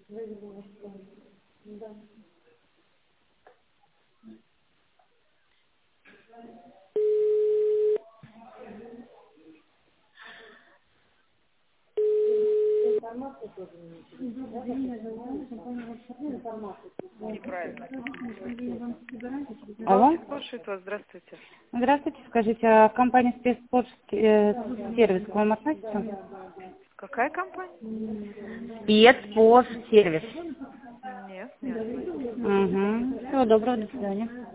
Неправильно. Алло. Слушает вас, здравствуйте. Здравствуйте, скажите, а компания спецпост-сервис к вам относится? Какая компания? Спецпост-сервис. Нет, нет. Угу. Всего доброго, до свидания.